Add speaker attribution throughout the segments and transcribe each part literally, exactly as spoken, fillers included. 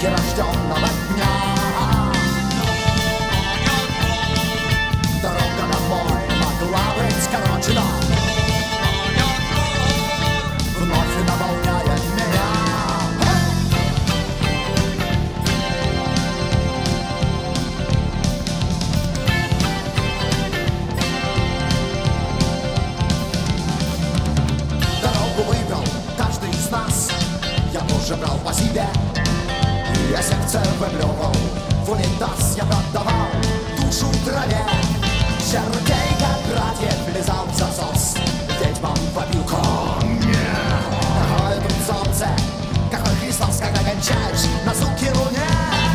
Speaker 1: крики рожденного дня. Дорога домой могла быть короче, но вновь наполняет меня. Дорогу выбрал каждый из нас, я тоже брал по себе. Я сердце выплевывал в унитаз, я продавал душу траве. Чародей, как братьев, влезал в засос, ведьмам вопил конья. Какое тут солнце, какой Христос, когда кончаешь на звуки луне.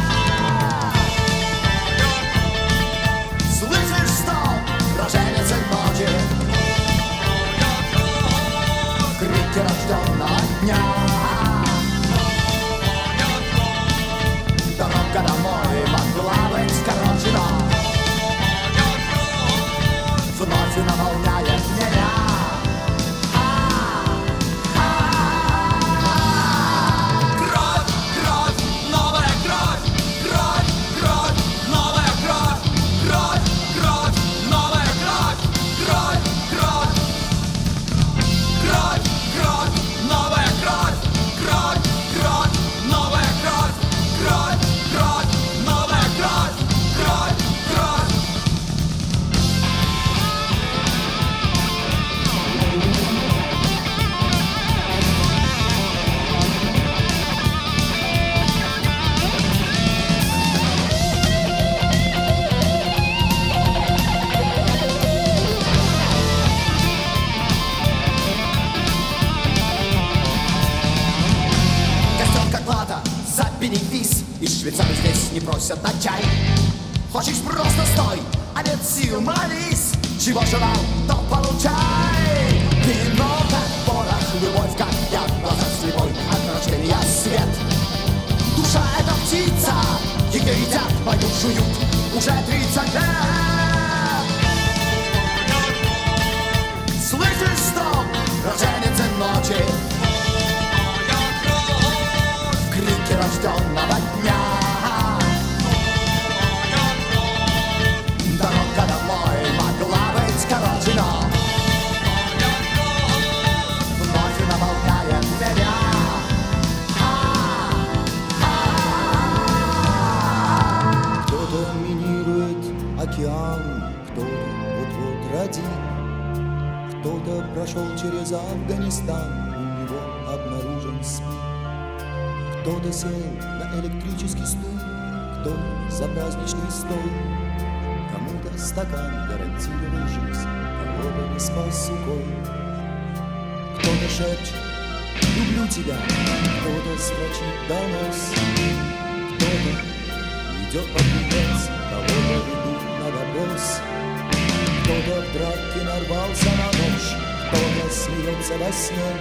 Speaker 1: Слышишь стон, роженицы ночи, крики рожденного дня. Дорога домой могла быть короче, но вновь наполняет меня. Кровь, кровь, новая кровь, кровь, кровь, новая кровь, кровь, кровь, новая кровь, кровь, кровь, кровь, кровь, новая кровь, кровь, кровь, новая кровь, кровь, кровь, новая кровь, кровь, кровь. Костер как плата за бенефис, и швейцары здесь не просят на чай. Хочешь, просто стой, а нет сил, молись. Чего желал, то получай. Вино как порох, любовь как яд, глаза слепой, от рождения свет. Душа — это птица, ее едят, мою жуют уже тридцать лет. Слышишь стон, роженицы ночи, крики рожденного дня. Дорога домой могла быть короче, но вновь наполняет меня.
Speaker 2: Кто-то минирует океан, кто-то вот-вот родит, кто-то прошел через Афганистан, у него обнаружен СПИД. Кто-то сел на электрический стул, кто-то за праздничный стол. Кому-то стакан гарантировал жизнь, кого-то не спас сухой. Кто-то шепчет «люблю тебя», кто-то строчит донос, кто-то идет под венец, кого-то ведут на допрос. Кто-то в драке нарвался на нож, кто-то смеется во сне,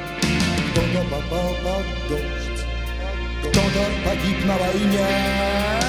Speaker 2: кто-то попал под дождь, кто-то погиб на войне.